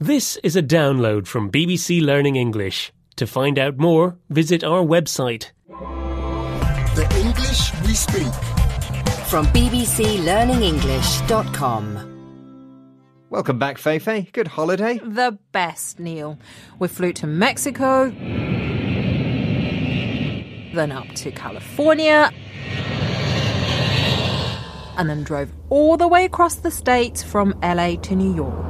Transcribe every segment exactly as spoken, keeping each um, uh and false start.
This is a download from B B C Learning English. To find out more, visit our website. The English we speak. From b b c learning english dot com. Welcome back, Feifei. Good holiday? The best, Neil. We flew to Mexico, then up to California, and then drove all the way across the States from L A to New York.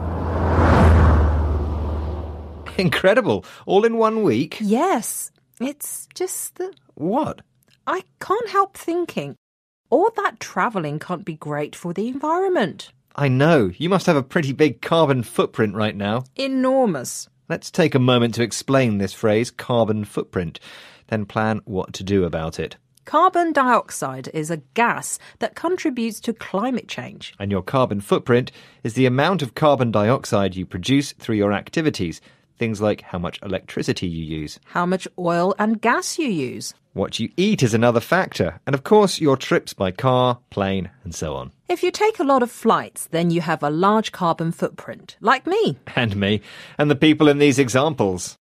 Incredible. All in one week? Yes. It's just that What? I can't help thinking, all that travelling can't be great for the environment. I know. You must have a pretty big carbon footprint right now. Enormous. Let's take a moment to explain this phrase, carbon footprint, then plan what to do about it. Carbon dioxide is a gas that contributes to climate change. And your carbon footprint is the amount of carbon dioxide you produce through your activities. Things like how much electricity you use. How much oil and gas you use. What you eat is another factor. And of course, your trips by car, plane, and so on. If you take a lot of flights, then you have a large carbon footprint, like me. And me. And the people in these examples.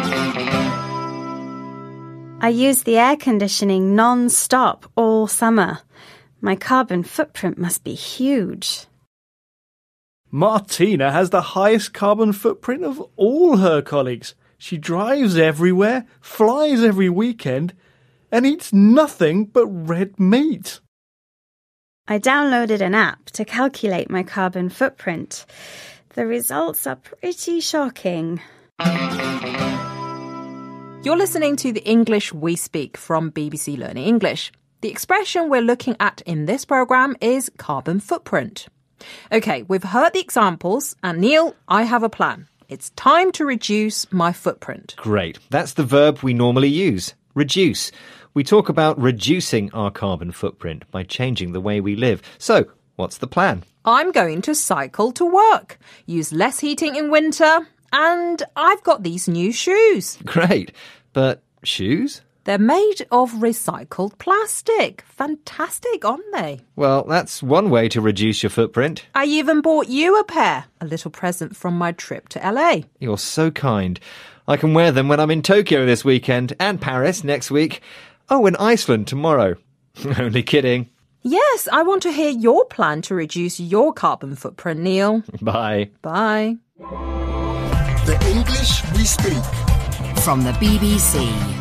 I use the air conditioning non-stop all summer. My carbon footprint must be huge. Martina has the highest carbon footprint of all her colleagues. She drives everywhere, flies every weekend, and eats nothing but red meat. I downloaded an app to calculate my carbon footprint. The results are pretty shocking. You're listening to the English we speak from B B C Learning English. The expression we're looking at in this programme is carbon footprint. OK, we've heard the examples, and Neil, I have a plan. It's time to reduce my footprint. Great. That's the verb we normally use, reduce. We talk about reducing our carbon footprint by changing the way we live. So, what's the plan? I'm going to cycle to work, use less heating in winter, and I've got these new shoes. Great. But shoes? They're made of recycled plastic. Fantastic, aren't they? Well, that's one way to reduce your footprint. I even bought you a pair, a little present from my trip to L A. You're so kind. I can wear them when I'm in Tokyo this weekend and Paris next week. Oh, and Iceland tomorrow. Only kidding. Yes, I want to hear your plan to reduce your carbon footprint, Neil. Bye. Bye. The English we speak. From the B B C.